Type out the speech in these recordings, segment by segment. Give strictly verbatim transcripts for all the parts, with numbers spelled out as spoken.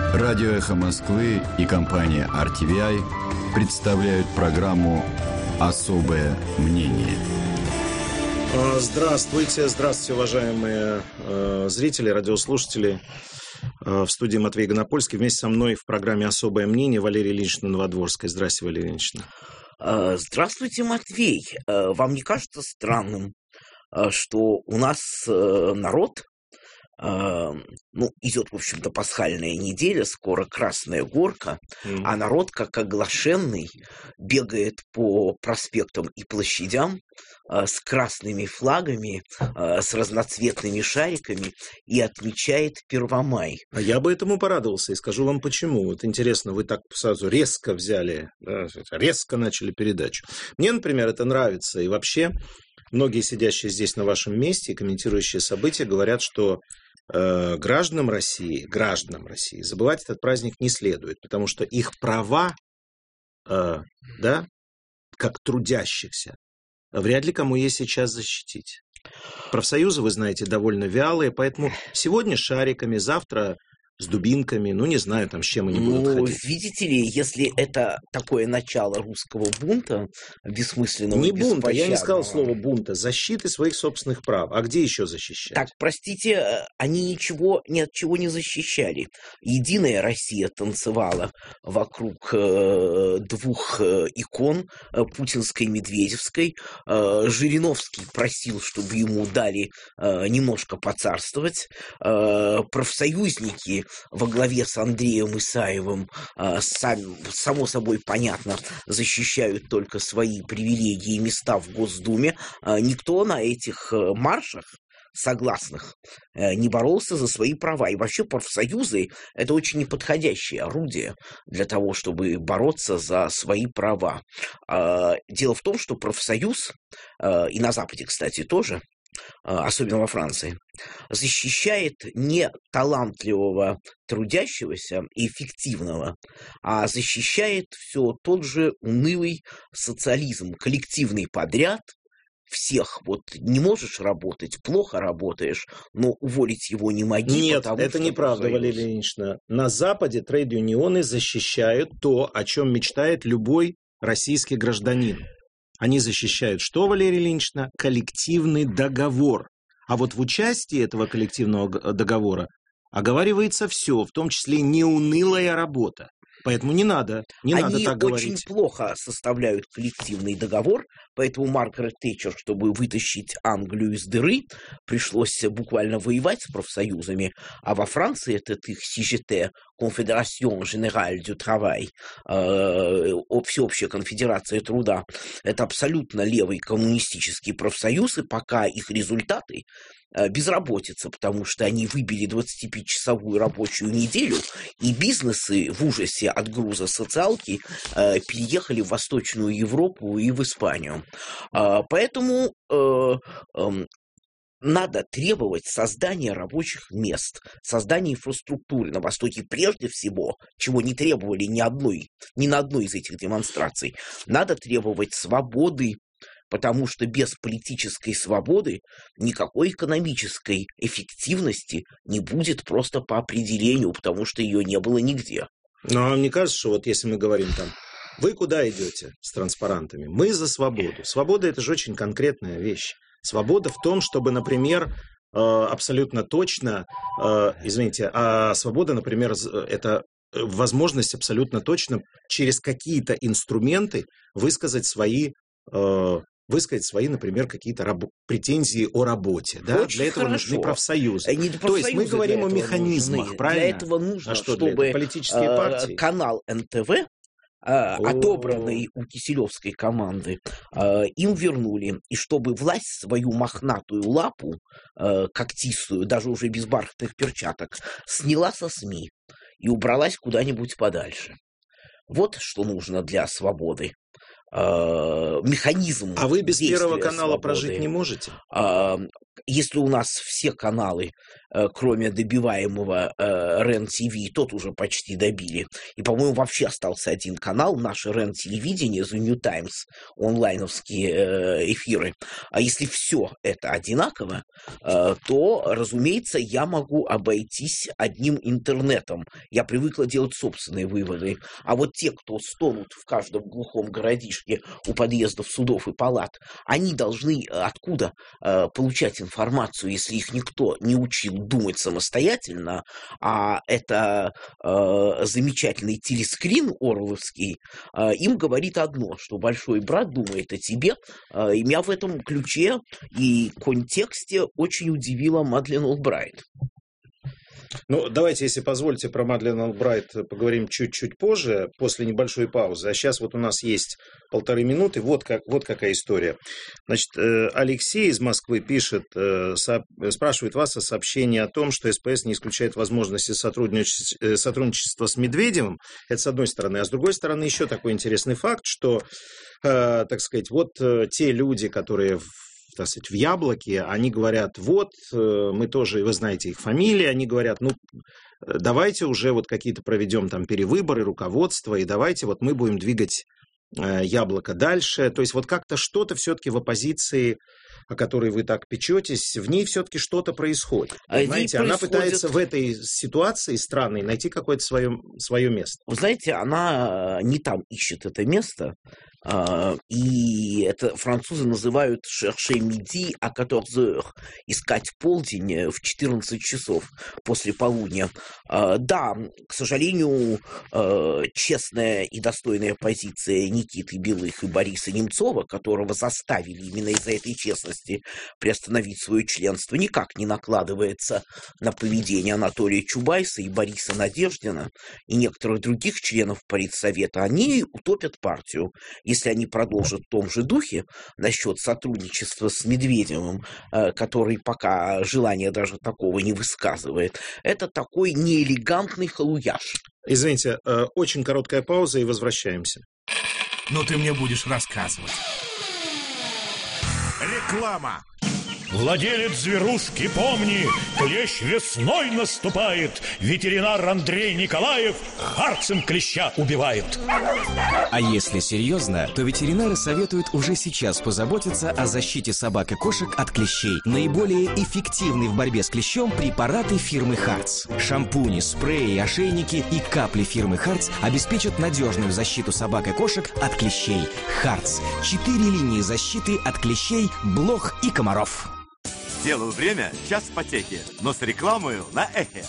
Радио «Эхо Москвы» и компания ар ти ви ай представляют программу «Особое мнение». Здравствуйте, здравствуйте, уважаемые э, зрители, радиослушатели. Э, в студии Матвей Гонопольский. Вместе со мной в программе «Особое мнение» Валерия Ильинична Новодворская. Здравствуйте, Валерия Ильинична. Здравствуйте, Матвей. Вам не кажется странным, что у нас народ, ну, идет, в общем-то, пасхальная неделя, скоро Красная Горка, mm. а народ, как оглашенный, бегает по проспектам и площадям с красными флагами, с разноцветными шариками и отмечает Первомай. А я бы этому порадовался и скажу вам почему. Вот интересно, вы так сразу резко взяли, резко начали передачу. Мне, например, это нравится. И вообще, многие сидящие здесь на вашем месте и комментирующие события говорят, что э, гражданам России, гражданам России забывать этот праздник не следует, потому что их права, э, да, как трудящихся, вряд ли кому есть сейчас защитить. Профсоюзы, вы знаете, довольно вялые, поэтому сегодня шариками, завтра с дубинками, ну, не знаю, там, с чем они будут ну, ходить. Видите ли, если это такое начало русского бунта, бессмысленного, не бунта, я не сказал слово бунта, защиты своих собственных прав. А где еще защищать? Так, простите, они ничего, ни от чего не защищали. Единая Россия танцевала вокруг э, двух э, икон, э, путинской и медведевской. Э, Жириновский просил, чтобы ему дали э, немножко поцарствовать. Э, профсоюзники во главе с Андреем Исаевым, сами, само собой понятно, защищают только свои привилегии и места в Госдуме. Никто на этих маршах согласных не боролся за свои права. И вообще профсоюзы – это очень неподходящее орудие для того, чтобы бороться за свои права. Дело в том, что профсоюз, и на Западе, кстати, тоже, особенно во Франции, защищает не талантливого трудящегося и эффективного, а защищает все тот же унылый социализм, коллективный подряд всех. Вот не можешь работать, плохо работаешь, но уволить его не моги. Нет, это неправда, Валерия Ильинична. На Западе трейд-юнионы защищают то, о чем мечтает любой российский гражданин. Они защищают что, Валерия Ильинична? Коллективный договор. А вот в участии этого коллективного договора оговаривается все, в том числе неунылая работа. Поэтому не надо, не Они надо так говорить. Они очень плохо составляют коллективный договор, поэтому Маргарет Тэтчер, чтобы вытащить Англию из дыры, пришлось буквально воевать с профсоюзами, а во Франции этот их си джи ти, Confédération Générale du Travail, э, Всеобщая конфедерация труда, это абсолютно левый коммунистический профсоюз, и пока их результаты безработица, потому что они выбили двадцатипятичасовую рабочую неделю, и бизнесы в ужасе от груза социалки э, переехали в Восточную Европу и в Испанию. Э, поэтому э, э, надо требовать создания рабочих мест, создания инфраструктуры на Востоке прежде всего, чего не требовали ни одной, ни на одной из этих демонстраций. Надо требовать свободы, потому что без политической свободы никакой экономической эффективности не будет просто по определению, потому что ее не было нигде. Ну, а мне кажется, что вот если мы говорим там, вы куда идете с транспарантами? Мы за свободу. Свобода – это же очень конкретная вещь. Свобода в том, чтобы, например, абсолютно точно, извините, а свобода, например, это возможность абсолютно точно через какие-то инструменты высказать свои высказать свои, например, какие-то раб- претензии о работе. Да? Для этого хорошо. нужны профсоюзы. Не То есть мы говорим о механизмах, нужны. правильно? Для этого нужно, а что, чтобы политические партии? канал эн тэ вэ, отобранный у киселевской команды, им вернули. И чтобы власть свою мохнатую лапу, когтистую, даже уже без бархатных перчаток, сняла со СМИ и убралась куда-нибудь подальше. Вот что нужно для свободы. механизм. А вы без Первого канала свободы. Прожить не можете? Если у нас все каналы, кроме добиваемого РЕН-ТВ, тот уже почти добили. И, по-моему, вообще остался один канал, наше РЕН-телевидение, The New Times, онлайновские эфиры. А если все это одинаково, то, разумеется, я могу обойтись одним интернетом. Я привыкла делать собственные выводы. А вот те, кто стонут в каждом глухом городишке у подъездов судов и палат, они должны откуда получать информацию? информацию, если их никто не учил думать самостоятельно, а это э, замечательный телескрин орловский, э, им говорит одно, что большой брат думает о тебе, э, и меня в этом ключе и контексте очень удивила Мадлен Олбрайт. Ну, давайте, если позволите, про Мадлен Олбрайт поговорим чуть-чуть позже, после небольшой паузы. А сейчас вот у нас есть полторы минуты. Вот, как, вот какая история. Значит, Алексей из Москвы пишет, спрашивает вас о сообщении о том, что СПС не исключает возможности сотрудничества, сотрудничества с Медведевым. Это с одной стороны. А с другой стороны, еще такой интересный факт, что, так сказать, вот те люди, которые... так сказать, в Яблоке, они говорят, вот, мы тоже, вы знаете их фамилии, они говорят, ну, давайте уже вот какие-то проведем там перевыборы, руководство, и давайте вот мы будем двигать Яблоко дальше. То есть вот как-то что-то все-таки в оппозиции, о которой вы так печетесь, в ней все-таки что-то происходит. А знаете, она происходит... пытается в этой ситуации странной найти какое-то свое, свое место. Вы знаете, она не там ищет это место, и это французы называют «chercher midi à quatorze heures», искать полдень в четырнадцать часов после полудня. Да, к сожалению, честная и достойная позиция Никиты Белых и Бориса Немцова, которого заставили именно из-за этой честности приостановить свое членство, никак не накладывается на поведение Анатолия Чубайса и Бориса Надеждина и некоторых других членов Политсовета. Они утопят партию, если они продолжат в том же духе насчет сотрудничества с Медведевым, который пока желания даже такого не высказывает. Это такой неэлегантный халуяж. Извините, очень короткая пауза и возвращаемся. Но ты мне будешь рассказывать. Реклама. Владелец зверушки, помни, клещ весной наступает. Ветеринар Андрей Николаев харцем клеща убивает. А если серьезно, то ветеринары советуют уже сейчас позаботиться о защите собак и кошек от клещей. Наиболее эффективны в борьбе с клещом препараты фирмы Харц. Шампуни, спреи, ошейники и капли фирмы Харц обеспечат надежную защиту собак и кошек от клещей. Харц. Четыре линии защиты от клещей, блох и комаров. Делаю время час потехи, но с рекламою на эхе.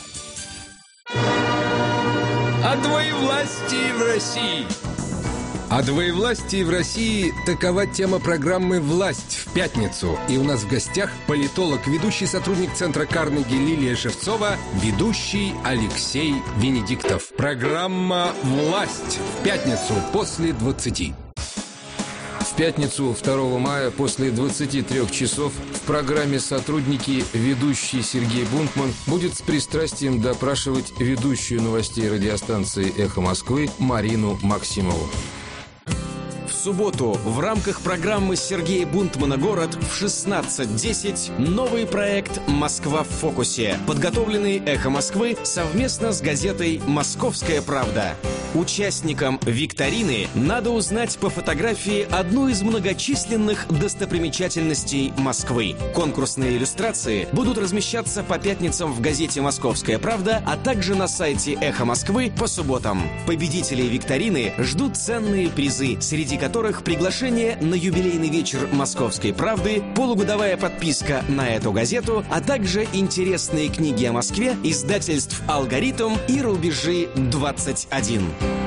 О двоевластии в России. О двоевластии в России – такова тема программы «Власть» в пятницу. И у нас в гостях политолог, ведущий сотрудник Центра Карнеги Лилия Шевцова, ведущий Алексей Венедиктов. Программа «Власть» в пятницу после двадцати. В пятницу второго мая после двадцати трёх часов в программе «Сотрудники» ведущий Сергей Бунтман будет с пристрастием допрашивать ведущую новостей радиостанции «Эхо Москвы» Марину Максимову. В субботу в рамках программы Сергея Бунтмана «Город» в шестнадцать десять новый проект «Москва в фокусе», подготовленный «Эхо Москвы» совместно с газетой «Московская правда». Участникам викторины надо узнать по фотографии одну из многочисленных достопримечательностей Москвы. Конкурсные иллюстрации будут размещаться по пятницам в газете «Московская правда», а также на сайте «Эхо Москвы» по субботам. Победителей викторины ждут ценные призы, среди которых приглашение на юбилейный вечер «Московской правды», полугодовая подписка на эту газету, а также интересные книги о Москве издательств «Алгоритм» и «Рубежи двадцать один».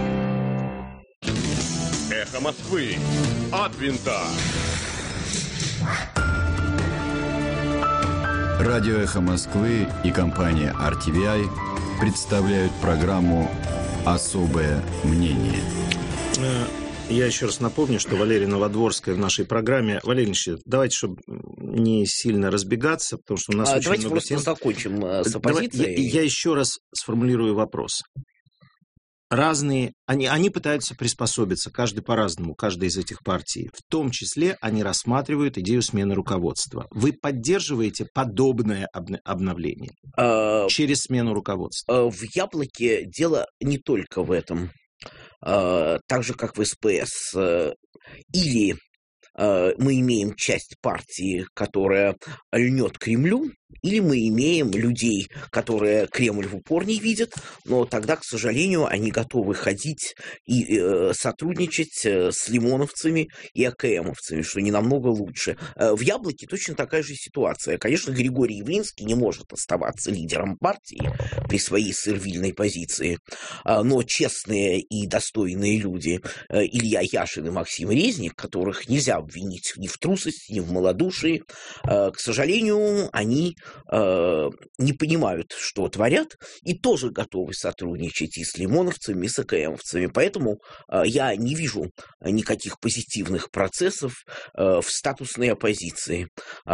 Эхо Москвы. От винта. Радио «Эхо Москвы» и компания ар ти ви ай представляют программу «Особое мнение». Я еще раз напомню, что Валерия Новодворская в нашей программе. Валерий Ильич, давайте, чтобы не сильно разбегаться, потому что у нас а, очень давайте много просто тем. закончим с оппозицией. Я, я еще раз сформулирую вопрос. разные, они, они пытаются приспособиться, каждый по-разному, каждая из этих партий. В том числе они рассматривают идею смены руководства. Вы поддерживаете подобное обновление а, через смену руководства? В «Яблоке» дело не только в этом. А, так же, как в эс пэ эс. Или а, мы имеем часть партии, которая льнет Кремлю, или мы имеем людей, которые Кремль в упор не видят, но тогда, к сожалению, они готовы ходить и э, сотрудничать э, с лимоновцами и АКМовцами, что не намного лучше. Э, в «Яблоке» точно такая же ситуация. Конечно, Григорий Явлинский не может оставаться лидером партии при своей сервильной позиции, э, но честные и достойные люди, э, Илья Яшин и Максим Резник, которых нельзя обвинить ни в трусости, ни в малодушии, э, к сожалению, они не понимают, что творят, и тоже готовы сотрудничать и с лимоновцами, и с АКМовцами. Поэтому я не вижу никаких позитивных процессов в статусной оппозиции.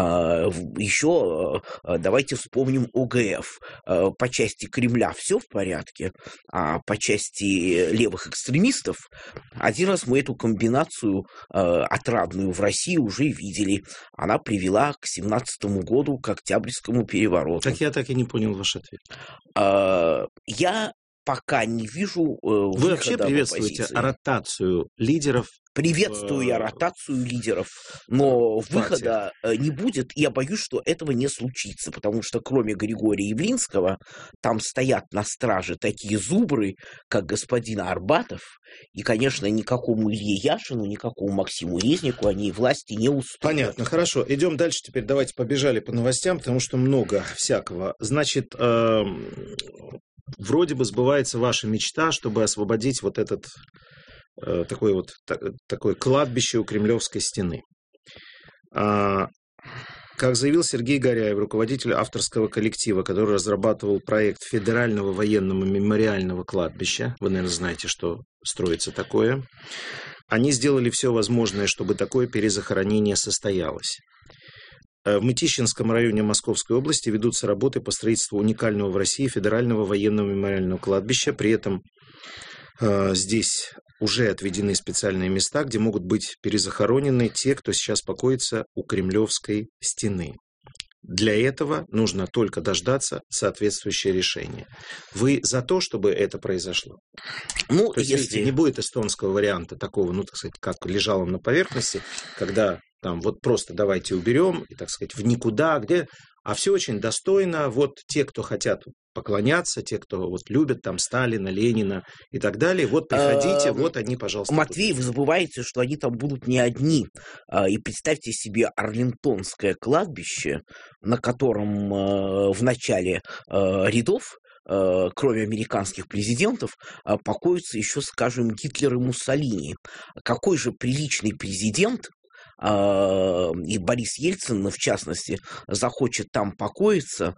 Еще давайте вспомним о гэ эф. По части Кремля все в порядке, а по части левых экстремистов один раз мы эту комбинацию отрадную в России уже видели. Она привела к семнадцатому году, к Октябрьскому перевороту. Так я так и не понял ваш ответ. А, я пока не вижу выхода. Вы вообще приветствуете ротацию лидеров? Приветствую я ротацию лидеров, но выхода не будет, и я боюсь, что этого не случится, потому что кроме Григория Явлинского там стоят на страже такие зубры, как господин Арбатов, и, конечно, никакому Илье Яшину, никакому Максиму Резнику они власти не уступят. Понятно, хорошо. Идем дальше теперь. Давайте побежали по новостям, потому что много всякого. Значит, э, вроде бы сбывается ваша мечта, чтобы освободить вот этот... такое вот такое кладбище у Кремлевской стены. Как заявил Сергей Горяев, руководитель авторского коллектива, который разрабатывал проект федерального военного мемориального кладбища, вы, наверное, знаете, что строится такое, они сделали все возможное, чтобы такое перезахоронение состоялось. В Мытищинском районе Московской области ведутся работы по строительству уникального в России федерального военного мемориального кладбища. При этом э, здесь уже отведены специальные места, где могут быть перезахоронены те, кто сейчас покоится у Кремлевской стены. Для этого нужно только дождаться соответствующее решение. Вы за то, чтобы это произошло? Ну, то есть, если... видите, не будет эстонского варианта такого, ну, так сказать, как лежал он на поверхности, когда там вот просто давайте уберем, и, так сказать, в никуда, где... А все очень достойно. Вот те, кто хотят поклоняться, те, кто вот любят там Сталина, Ленина и так далее, вот приходите, вот они, пожалуйста. Матвей, вы забываете, что они там будут не одни. И представьте себе Арлингтонское кладбище, на котором в начале рядов, кроме американских президентов, покоятся еще, скажем, Гитлер и Муссолини. Какой же приличный президент, и Борис Ельцин, в частности, захочет там покоиться,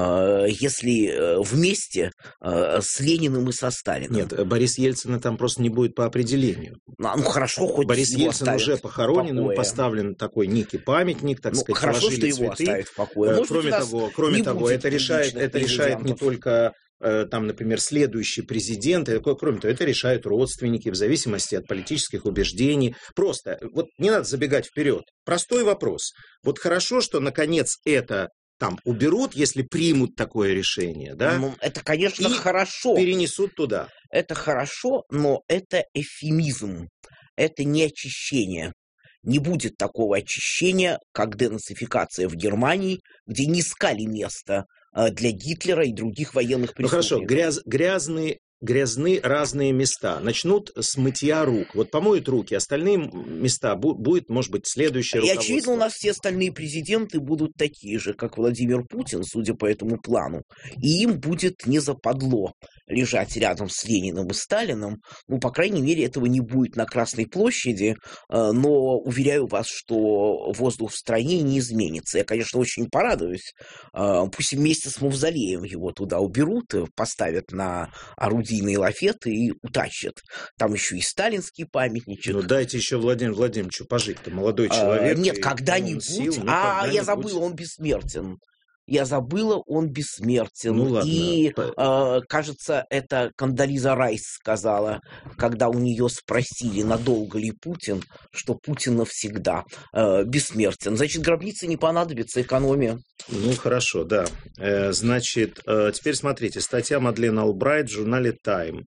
если вместе с Лениным и со Сталиным? Нет, Борис Ельцина там просто не будет по определению. Ну, хорошо, хоть Борис Ельцин уже похоронен, ему поставлен такой некий памятник, так ну, сказать, хорошо, что его цветы. Оставят в покое. Может, кроме того, кроме того это решает, это решает не только... там, например, следующий президент, кроме того, это решают родственники в зависимости от политических убеждений. Просто, вот не надо забегать вперед. Простой вопрос. Вот хорошо, что, наконец, это там уберут, если примут такое решение, да? Ну, это, конечно, и хорошо. Перенесут туда. Это хорошо, но это эвфемизм. Это не очищение. Не будет такого очищения, как денацификация в Германии, где не искали места для Гитлера и других военных преступников. Ну хорошо, гряз, грязные, грязны разные места. Начнут с мытья рук. Вот помоют руки, остальные места будет, может быть, следующее руководство. И, очевидно, у нас все остальные президенты будут такие же, как Владимир Путин, судя по этому плану. И им будет не западло лежать рядом с Лениным и Сталиным. Ну, по крайней мере, этого не будет на Красной площади, но уверяю вас, что воздух в стране не изменится. Я, конечно, очень порадуюсь. Пусть вместе с Мавзолеем его туда уберут, поставят на орудийные лафеты и утащат. Там еще и сталинский памятничек. Ну, дайте еще Владимиру Владимировичу пожить-то, молодой человек. А, нет, когда-нибудь. Сил, ну, а, когда-нибудь. я забыл, он бессмертен. я забыла, он бессмертен. Ну, ладно. И, э, кажется, это Кондолиза Райс сказала, когда у нее спросили, надолго ли Путин, что Путин навсегда э, бессмертен. Значит, гробнице не понадобится, экономия. Ну, хорошо, да. Э, значит, э, теперь смотрите, статья Мадлен Олбрайт в журнале Time.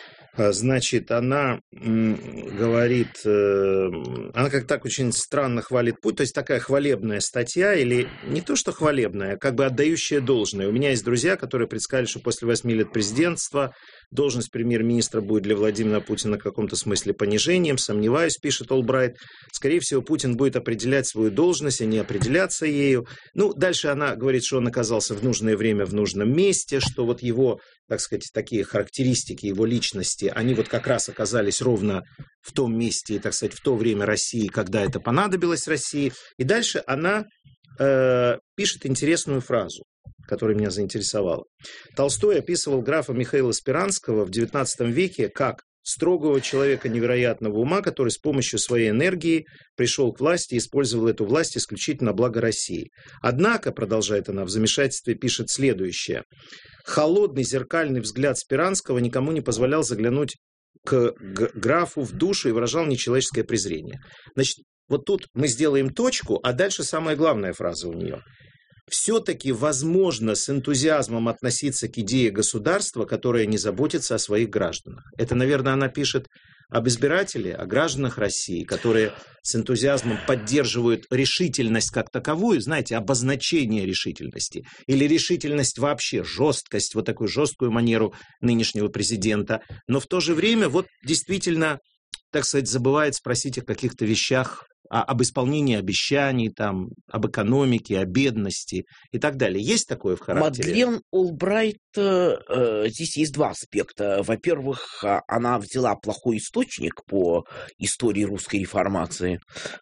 Значит, она м, говорит, э, она как так очень странно хвалит Путина, то есть такая хвалебная статья, или не то, что хвалебная, а как бы отдающая должное. У меня есть друзья, которые предсказали, что после восьми лет президентства должность премьер-министра будет для Владимира Путина в каком-то смысле понижением. Сомневаюсь, пишет Олбрайт. Скорее всего, Путин будет определять свою должность, а не определяться ею. Ну, дальше она говорит, что он оказался в нужное время в нужном месте, что вот его, так сказать, такие характеристики его личности, они вот как раз оказались ровно в том месте, так сказать, в то время России, когда это понадобилось России. И дальше она э, пишет интересную фразу, которая меня заинтересовала. Толстой описывал графа Михаила Спиранского в девятнадцатом веке как строгого человека невероятного ума, который с помощью своей энергии пришел к власти и использовал эту власть исключительно на благо России. Однако, продолжает она в замешательстве, пишет следующее. Холодный зеркальный взгляд Спиранского никому не позволял заглянуть к графу в душу и выражал нечеловеческое презрение. Значит, вот тут мы сделаем точку, а дальше самая главная фраза у нее. Все-таки возможно с энтузиазмом относиться к идее государства, которое не заботится о своих гражданах. Это, наверное, она пишет об избирателе, о гражданах России, которые с энтузиазмом поддерживают решительность как таковую, знаете, обозначение решительности, или решительность вообще, жесткость, вот такую жесткую манеру нынешнего президента, но в то же время вот действительно, так сказать, забывает спросить о каких-то вещах, А, об исполнении обещаний, там, об экономике, о бедности и так далее. Есть такое в характере? Мадлен Олбрайт, э, здесь есть два аспекта. Во-первых, она взяла плохой источник по истории русской реформации.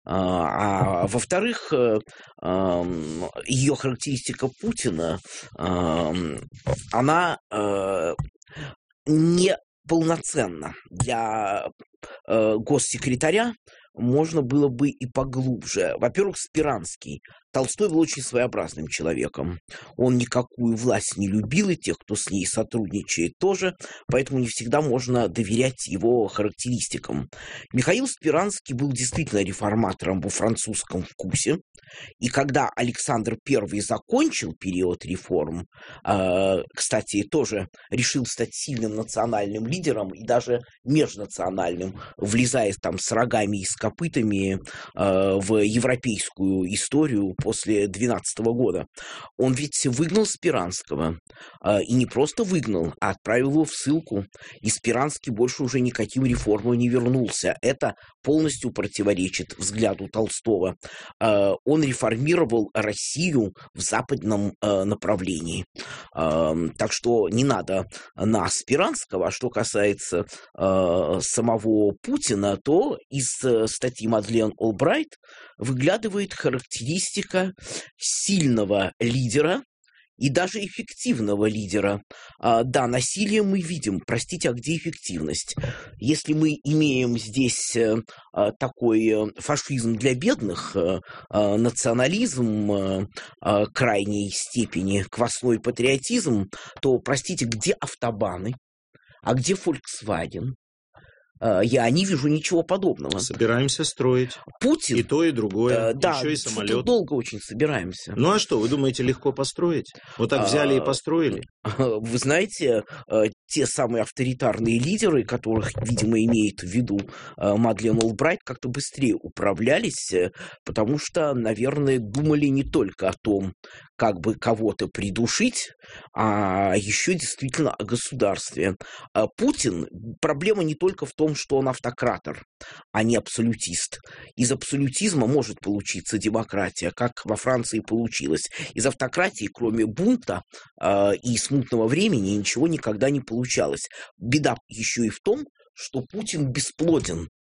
А, а во-вторых, э, э, ее характеристика Путина, э, она э, не полноценна. Для э, госсекретаря можно было бы и поглубже. Во-первых, Спиранский. Толстой был очень своеобразным человеком. Он никакую власть не любил, и тех, кто с ней сотрудничает, тоже. Поэтому не всегда можно доверять его характеристикам. Михаил Спиранский был действительно реформатором во французском вкусе. И когда Александр Первый закончил период реформ, э, кстати, тоже решил стать сильным национальным лидером и даже межнациональным, влезая там с рогами и с копытами э, в европейскую историю после двенадцатого года. Он ведь выгнал Спиранского. Э, и не просто выгнал, а отправил его в ссылку. И Спиранский больше уже никаким реформам не вернулся. Это полностью противоречит взгляду Толстого. Э, он реформировал Россию в западном э, направлении. Э, так что не надо на Спиранского. А что касается э, самого Путина, то из э, статьи Мадлен Олбрайт выглядывает характеристика сильного лидера и даже эффективного лидера. А, да, насилие мы видим. Простите, а где эффективность? Если мы имеем здесь а, такой фашизм для бедных, а, а, национализм а, крайней степени, квасной патриотизм, то, простите, где автобаны? А где Volkswagen? Я не вижу ничего подобного. Собираемся строить. Путин... И то, и другое. Э, да, еще и самолет. Долго очень собираемся. Ну а что, вы думаете, легко построить? Вот так взяли и построили? Вы знаете, те самые авторитарные лидеры, которых, видимо, имеет в виду Мадлен Олбрайт, как-то быстрее управлялись, потому что, наверное, думали не только о том, как бы кого-то придушить, а еще действительно о государстве. А Путин, проблема не только в том, что он автократор, а не абсолютист. Из абсолютизма может получиться демократия, как во Франции получилось. Из автократии, кроме бунта э, и смутного времени, ничего никогда не получалось. Беда еще и в том, что Путин бесплоден.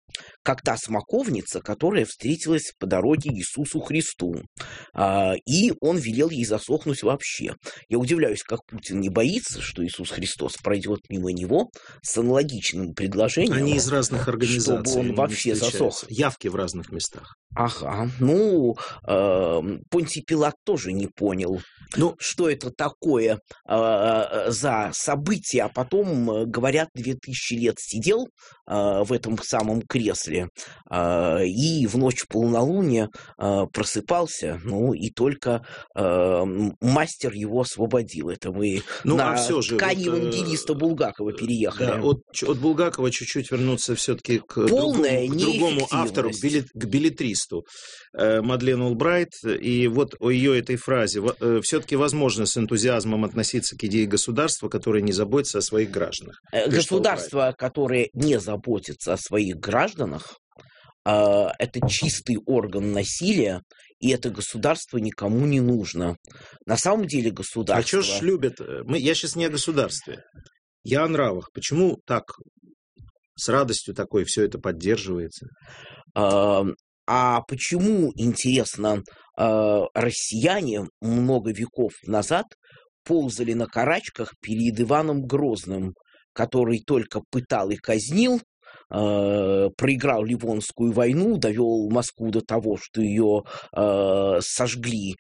как та смоковница, которая встретилась по дороге Иисусу Христу. И он велел ей засохнуть вообще. Я удивляюсь, как Путин не боится, что Иисус Христос пройдет мимо него с аналогичным предложением. Они из разных организаций. Чтобы он вообще засох. Явки в разных местах. Ага, ну, э, Понтий Пилат тоже не понял, ну, что это такое э, за событие, а потом, э, говорят, две тысячи лет сидел э, в этом самом кресле э, и в ночь полнолуния э, просыпался, ну, и только э, мастер его освободил. Это мы ну, на а все же, ткани вот, евангелиста Булгакова переехали. Да, от, от Булгакова чуть-чуть вернуться все-таки к другому, к другому автору, к, билет, к билетристу. Мадлен Олбрайт, и вот о ее этой фразе: все-таки возможно с энтузиазмом относиться к идее государства, которое не заботится о своих гражданах. Государство, которое не заботится о своих гражданах, это чистый орган насилия, и это государство никому не нужно. На самом деле государство... А что ж любят? Мы, я сейчас не о государстве. Я о нравах. Почему так с радостью такой все это поддерживается? А почему, интересно, россияне много веков назад ползали на карачках перед Иваном Грозным, который только пытал и казнил, проиграл Ливонскую войну, довел Москву до того, что ее сожгли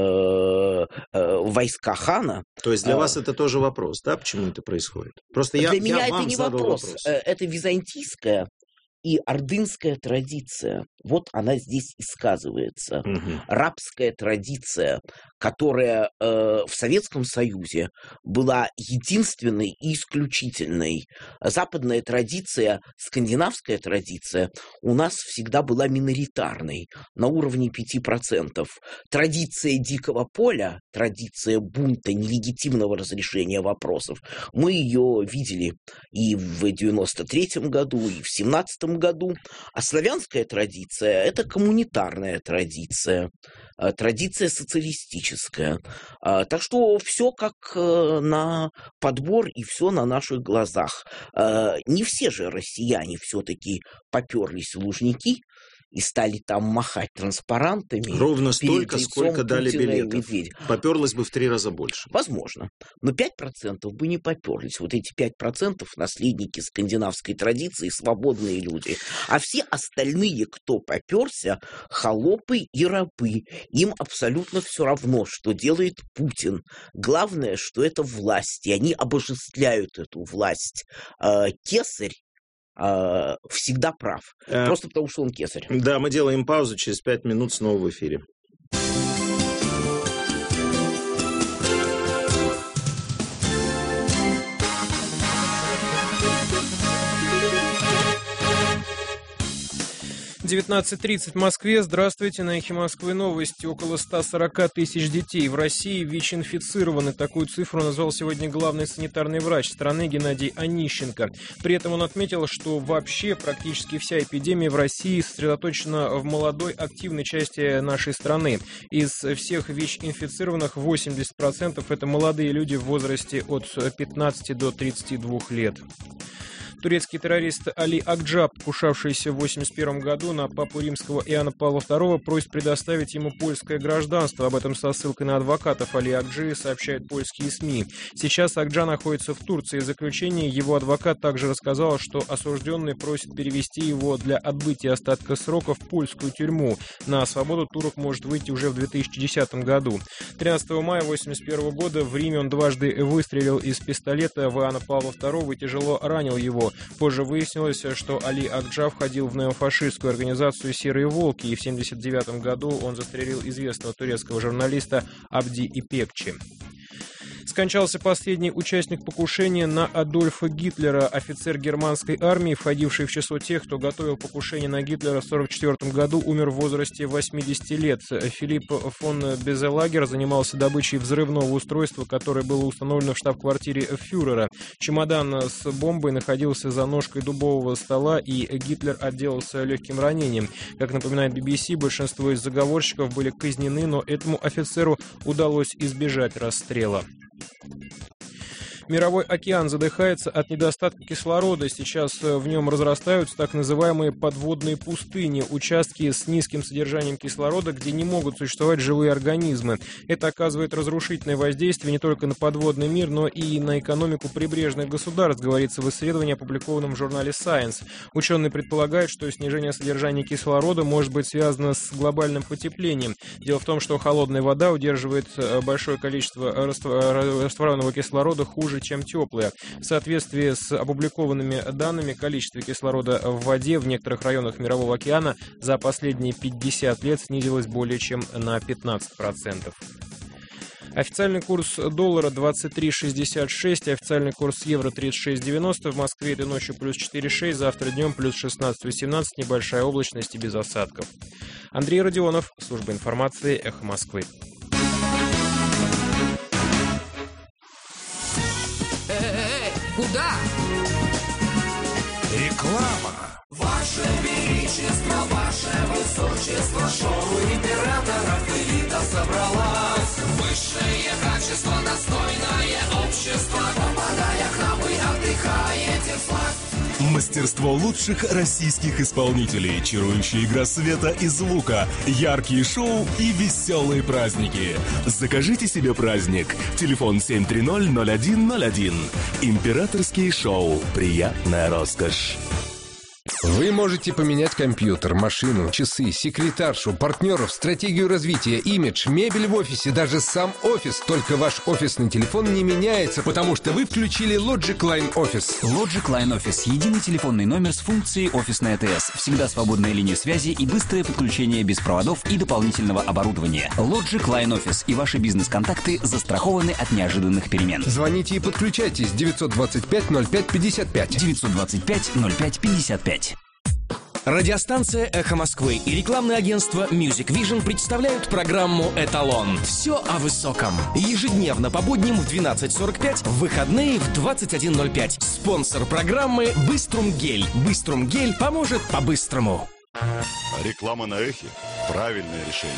войска хана? То есть для вас это тоже вопрос, да, почему это происходит? Просто для я, меня я это вам не задал вопрос. вопрос. Это византийская и ордынская традиция, вот она здесь и сказывается. Угу. Рабская традиция, которая э, в Советском Союзе была единственной и исключительной. Западная традиция, скандинавская традиция у нас всегда была миноритарной, на уровне пяти процентов. Традиция дикого поля, традиция бунта, нелегитимного разрешения вопросов, мы ее видели и в девяносто третьем году, и в семнадцатом году. А славянская традиция – это коммунитарная традиция, традиция социалистическая. Так что все как на подбор и все на наших глазах. Не все же россияне все-таки поперлись в Лужники и стали там махать транспарантами. Ровно столько, сколько дали билетов. Поперлось бы в три раза больше. Возможно. Но пять процентов бы не поперлись. Вот эти пять процентов наследники скандинавской традиции, свободные люди. А все остальные, кто поперся, холопы и рабы. Им абсолютно все равно, что делает Путин. Главное, что это власть. И они обожествляют эту власть. Кесарь всегда прав. А, Просто потому, что он кесарь. Да, мы делаем паузу, через пять минут снова в эфире. девятнадцать тридцать в Москве. Здравствуйте, на Эхе Москвы новости. Около ста сорока тысяч детей в России ВИЧ-инфицированы. Такую цифру назвал сегодня главный санитарный врач страны Геннадий Онищенко. При этом он отметил, что вообще практически вся эпидемия в России сосредоточена в молодой активной части нашей страны. Из всех ВИЧ-инфицированных восемьдесят процентов это молодые люди в возрасте от пятнадцати до тридцати двух лет. Турецкий террорист Али Акджаб, покушавшийся в восемьдесят первом году на папу римского Иоанна Павла второго, просит предоставить ему польское гражданство. Об этом со ссылкой на адвокатов Али Акджи сообщают польские СМИ. Сейчас Акджа находится в Турции. В заключении его адвокат также рассказал, что осужденный просит перевести его для отбытия остатка срока в польскую тюрьму. На свободу турок может выйти уже в две тысячи десятом году. тринадцатого мая восемьдесят первого года в Риме он дважды выстрелил из пистолета в Иоанна Павла второго и тяжело ранил его. Позже выяснилось, что Али Акджа входил в неофашистскую организацию «Серые волки», и в семьдесят девятом году он застрелил известного турецкого журналиста Абди Ипекчи. Скончался последний участник покушения на Адольфа Гитлера, офицер германской армии, входивший в число тех, кто готовил покушение на Гитлера в сорок четвёртом году, умер в возрасте восьмидесяти лет. Филипп фон Безелагер занимался добычей взрывного устройства, которое было установлено в штаб-квартире фюрера. Чемодан с бомбой находился за ножкой дубового стола, и Гитлер отделался легким ранением. Как напоминает би би си, большинство из заговорщиков были казнены, но этому офицеру удалось избежать расстрела. Мировой океан задыхается от недостатка кислорода. Сейчас в нем разрастаются так называемые подводные пустыни, участки с низким содержанием кислорода, где не могут существовать живые организмы. Это оказывает разрушительное воздействие не только на подводный мир, но и на экономику прибрежных государств, говорится в исследовании, опубликованном в журнале Science. Ученые предполагают, что снижение содержания кислорода может быть связано с глобальным потеплением. Дело в том, что холодная вода удерживает большое количество растворенного кислорода хуже, чем теплая. В соответствии с опубликованными данными, количество кислорода в воде в некоторых районах Мирового океана за последние пятьдесят лет снизилось более чем на пятнадцать процентов. Официальный курс доллара двадцать три шестьдесят шесть, официальный курс евро тридцать шесть девяносто. В Москве этой ночью плюс четыре шесть, завтра днем плюс шестнадцать восемнадцать, небольшая облачность и без осадков. Андрей Родионов, служба информации, Эхо Москвы. Эй, куда? Реклама. Ваше Величество, Ваше Высочество, шоу императоров элита собралась. Высшее качество, достойное общество. Попадая к нам, вы отдыхаете всласть. Мастерство лучших российских исполнителей, чарующая игра света и звука, яркие шоу и веселые праздники. Закажите себе праздник. Телефон семь три ноль ноль один ноль один. Императорские шоу. Приятная роскошь. Вы можете поменять компьютер, машину, часы, секретаршу, партнеров, стратегию развития, имидж, мебель в офисе, даже сам офис. Только ваш офисный телефон не меняется, потому что вы включили Logic Line Office. Logic Line Office – единый телефонный номер с функцией офисной АТС. Всегда свободная линия связи и быстрое подключение без проводов и дополнительного оборудования. Logic Line Office и ваши бизнес-контакты застрахованы от неожиданных перемен. Звоните и подключайтесь. девятьсот двадцать пять ноль пять пятьдесят пять. девятьсот двадцать пять ноль пять пятьдесят пять. Радиостанция «Эхо Москвы» и рекламное агентство Music Vision представляют программу «Эталон». Все о высоком. Ежедневно по будням в двенадцать сорок пять, в выходные в двадцать один ноль пять. Спонсор программы «Быструм Гель». «Быструм Гель» поможет по-быстрому. Реклама на Эхе – правильное решение.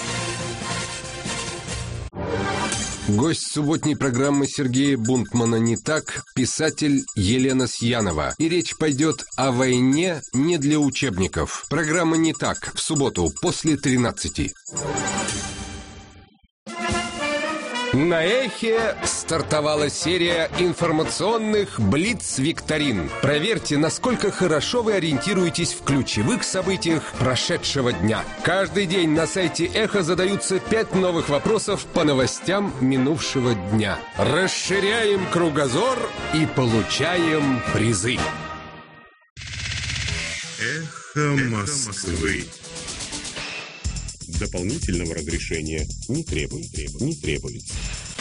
Гость субботней программы Сергея Бунтмана «Не так» – писатель Елена Сьянова. И речь пойдет о войне не для учебников. Программа «Не так» в субботу после тринадцати. На Эхе стартовала серия информационных блиц-викторин. Проверьте, насколько хорошо вы ориентируетесь в ключевых событиях прошедшего дня. Каждый день на сайте Эхо задаются пять новых вопросов по новостям минувшего дня. Расширяем кругозор и получаем призы. Эхо Москвы. Дополнительного разрешения не требуется. Не требуется.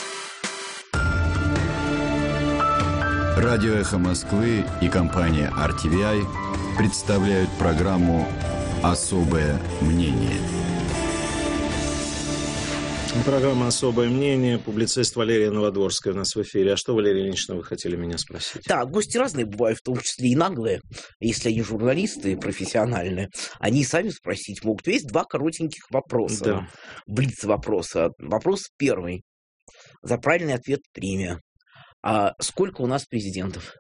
Радио «Эхо Москвы» и компания ар ти ви ай представляют программу «Особое мнение». Программа «Особое мнение». Публицист Валерия Новодворская у нас в эфире. А что, Валерия Ильинична, вы хотели меня спросить? Да, гости разные бывают, в том числе и наглые. Если они журналисты профессиональные, они сами спросить могут. Есть два коротеньких вопроса. Да. Блиц-вопроса. Вопрос первый. За правильный ответ премия. А сколько у нас президентов?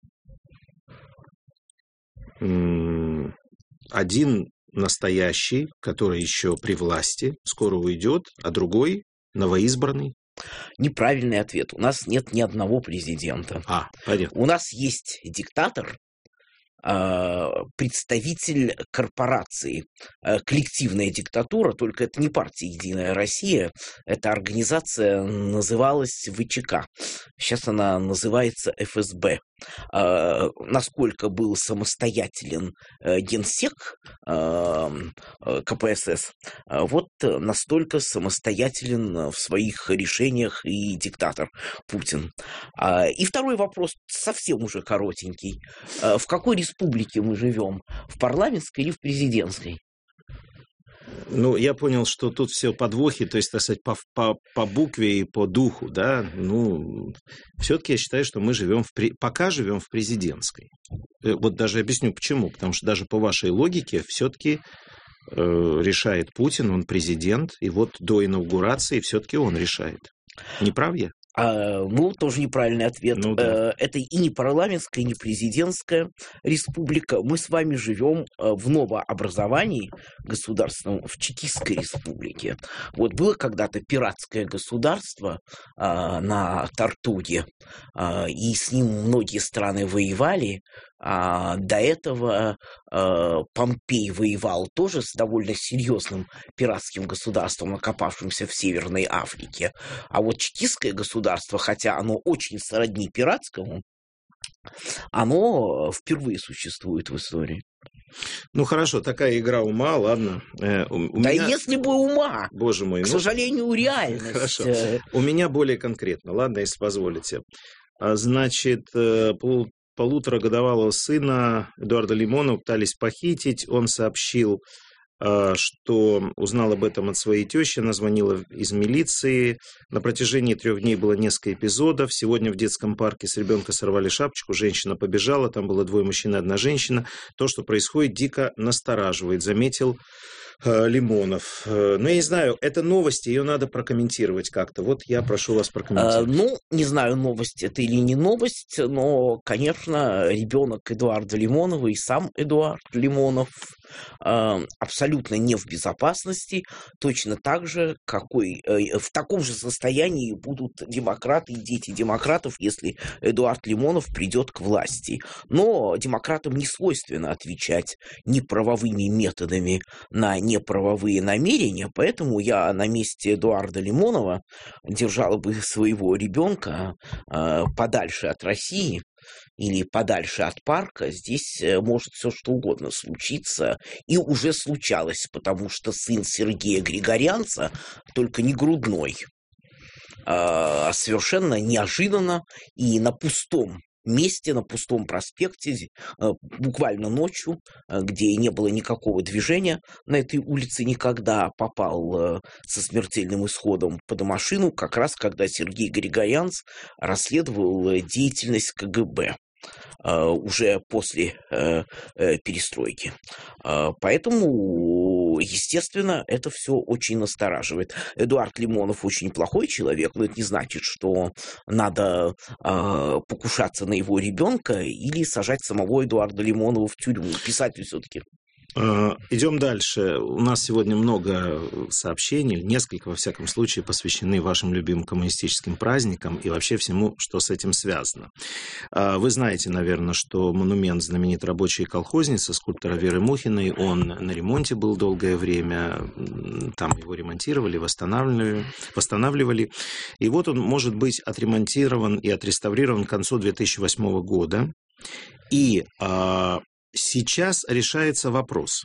Один настоящий, который еще при власти, скоро уйдет, а другой новоизбранный. Неправильный ответ. У нас нет ни одного президента. А, понятно. У нас есть диктатор, представитель корпорации. Коллективная диктатура, только это не партия «Единая Россия», эта организация называлась ВЧК. Сейчас она называется эф эс бэ. Насколько был самостоятелен генсек ка пэ эс эс, вот настолько самостоятелен в своих решениях и диктатор Путин. И второй вопрос, совсем уже коротенький. В какой республике мы живем? В парламентской или в президентской? Ну, я понял, что тут все подвохи, то есть, так сказать, по, по, по букве и по духу, да, ну, все-таки я считаю, что мы живем, в, пока живем в президентской. Вот даже объясню почему, потому что даже по вашей логике все-таки э, решает Путин, он президент, и вот до инаугурации все-таки он решает. Не прав я? А, ну, тоже неправильный ответ. Ну, да. Это и не парламентская, и не президентская республика. Мы с вами живем в новообразовании государственном в Чекистской республике. Вот было когда-то пиратское государство а, на Тартуге, а, и с ним многие страны воевали. А до этого э, Помпей воевал тоже с довольно серьезным пиратским государством, окопавшимся в Северной Африке. А вот чекистское государство, хотя оно очень сродни пиратскому, оно впервые существует в истории. Ну хорошо, такая игра ума, ладно. Э, у, у да меня... если бы ума, Боже мой, к ну... сожалению, реальность. Хорошо. У меня более конкретно, ладно, если позволите. Значит, пол... полуторагодовалого сына Эдуарда Лимонова пытались похитить. Он сообщил, что узнал об этом от своей тещи. Она звонила из милиции. На протяжении трех дней было несколько эпизодов. Сегодня в детском парке с ребенка сорвали шапочку. Женщина побежала. Там было двое мужчин и одна женщина. То, что происходит, дико настораживает, заметил Лимонов. Ну, я не знаю, это новость, ее надо прокомментировать как-то. Вот я прошу вас прокомментировать. А, ну, не знаю, новость это или не новость, но, конечно, ребенок Эдуарда Лимонова и сам Эдуард Лимонов э, абсолютно не в безопасности, точно так же, какой, э, в таком же состоянии будут демократы и дети демократов, если Эдуард Лимонов придет к власти. Но демократам не свойственно отвечать неправовыми методами на неправовые намерения, поэтому я на месте Эдуарда Лимонова держала бы своего ребенка э, подальше от России или подальше от парка. Здесь может все что угодно случиться, и уже случалось, потому что сын Сергея Григорянца, только не грудной, э, совершенно неожиданно и на пустом месте, на пустом проспекте, буквально ночью, где не было никакого движения на этой улице никогда, попал со смертельным исходом под машину, как раз когда Сергей Григорянц расследовал деятельность ка гэ бэ уже после перестройки. Поэтому, естественно, это все очень настораживает. Эдуард Лимонов очень плохой человек, но это не значит, что надо покушаться на его ребенка или сажать самого Эдуарда Лимонова в тюрьму. Писатель все-таки. Идем дальше. У нас сегодня много сообщений, несколько, во всяком случае, посвящены вашим любимым коммунистическим праздникам и вообще всему, что с этим связано. Вы знаете, наверное, что монумент знаменит «Рабочая колхозница» скульптора Веры Мухиной, он на ремонте был долгое время, там его ремонтировали, восстанавливали, восстанавливали. И вот он может быть отремонтирован и отреставрирован к концу две тысячи восьмого года. И сейчас решается вопрос.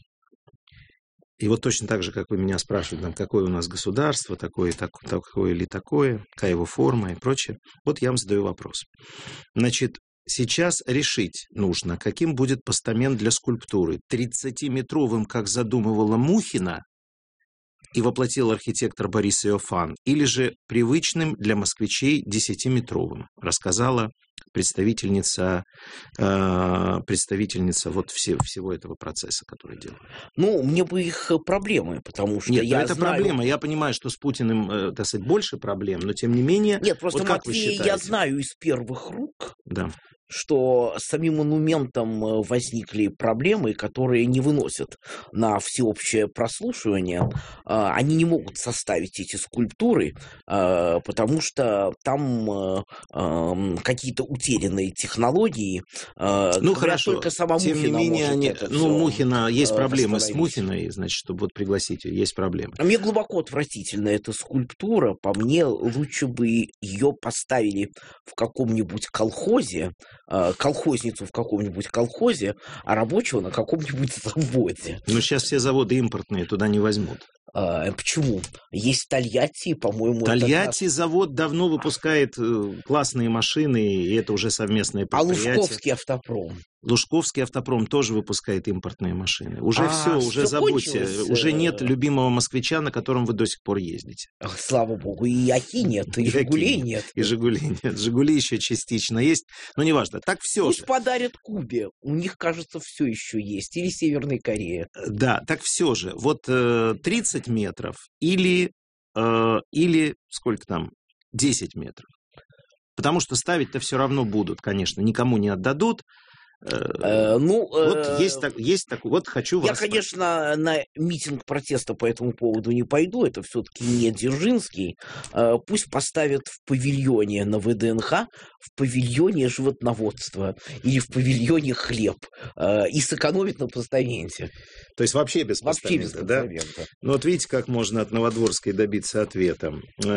И вот точно так же, как вы меня спрашивали, там, какое у нас государство, такое, так, такое или такое, какая его форма и прочее. Вот я вам задаю вопрос. Значит, сейчас решить нужно, каким будет постамент для скульптуры. тридцатиметровым, как задумывала Мухина и воплотил архитектор Борис Иофан, или же привычным для москвичей десятиметровым, рассказала представительница, э, представительница вот все, всего этого процесса, который делает. Ну, мне бы их проблемы, потому что Нет, я это знаю... проблема. Я понимаю, что с Путиным, э, так сказать, больше проблем, но тем не менее... Нет, просто, вот как Матвей, я знаю из первых рук, да. что с самим монументом возникли проблемы, которые не выносят на всеобщее прослушивание. Они не могут составить эти скульптуры, потому что там какие-то утерянные технологии. Ну, хорошо. Только сама Тем Мухина не менее, они... ну, Мухина, есть проблемы с Мухиной, значит, чтобы вот пригласить ее, есть проблемы. Мне глубоко отвратительна эта скульптура. По мне, лучше бы ее поставили в каком-нибудь колхозе, колхозницу в каком-нибудь колхозе, а рабочего на каком-нибудь заводе. Но сейчас все заводы импортные, туда не возьмут. А, почему? Есть Тольятти, по-моему... Тольятти это... завод давно выпускает классные машины, и это уже совместное предприятие. А Лужковский автопром? Лужковский автопром тоже выпускает импортные машины. Уже а, все, уже забудьте. Кончилось? Уже нет любимого москвича, на котором вы до сих пор ездите. Слава богу, и Ахи нет, и, и Жигулей нет. И Жигулей нет. Жигули еще частично есть, но неважно. Так все Пусть же. подарят Кубе. У них, кажется, все еще есть. Или Северной Корее. Да, так все же. Вот э, тридцать метров или, э, или сколько там? десять метров. Потому что ставить-то все равно будут, конечно, никому не отдадут. Э, ну, вот э, есть, так, есть так, вот хочу я, вас... конечно, на митинг протеста по этому поводу не пойду, это все-таки не Дзержинский. Э, пусть поставят в павильоне на ВДНХ, в павильоне животноводства или в павильоне хлеб э, и сэкономят на постаменте. То есть вообще без вообще постамента, без да? постамента. Ну вот видите, как можно от Новодворской добиться ответа.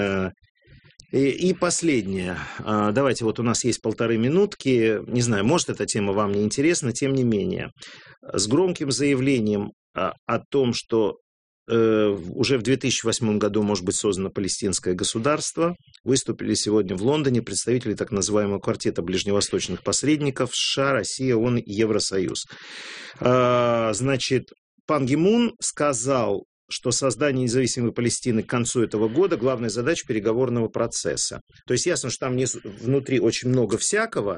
И, и последнее. Давайте, вот у нас есть полторы минутки. Не знаю, может, эта тема вам не интересна, тем не менее. С громким заявлением о том, что уже в две тысячи восьмом году может быть создано палестинское государство, выступили сегодня в Лондоне представители так называемого квартета ближневосточных посредников США, Россия, ООН и Евросоюз. Значит, Пан Ги Мун сказал, что создание независимой Палестины к концу этого года – главная задача переговорного процесса. То есть ясно, что там внутри очень много всякого,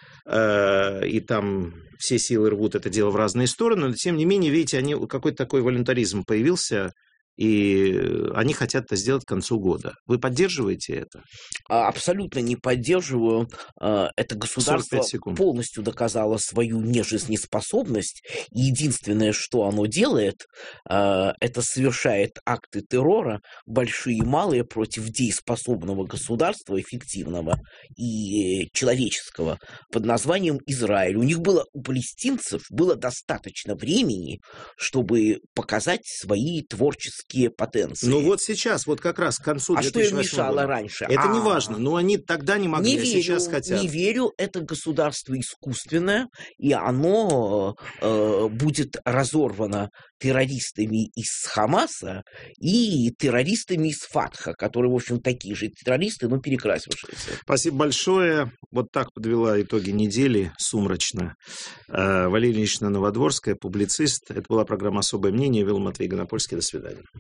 э, и там все силы рвут это дело в разные стороны, но тем не менее, видите, они, какой-то такой волонтаризм появился, и они хотят это сделать к концу года. Вы поддерживаете это? Абсолютно не поддерживаю. Это государство полностью доказало свою нежизнеспособность. Единственное, что оно делает, это совершает акты террора, большие и малые, против дееспособного государства, эффективного и человеческого, под названием Израиль. У них было, у палестинцев, было достаточно времени, чтобы показать свои творческие потенции. Ну вот сейчас, вот как раз к концу а две тысячи восьмого что им мешало года. раньше? Это а, не важно, но они тогда не могли, не а верю, сейчас хотят. Не верю, это государство искусственное, и оно э, будет разорвано террористами из Хамаса и террористами из Фатха, которые, в общем, такие же террористы, но перекрасившиеся. Спасибо большое. Вот так подвела итоги недели сумрачно Валерия Ильинична Новодворская, публицист. Это была программа «Особое мнение». Вел Матвей Гонопольский. До свидания.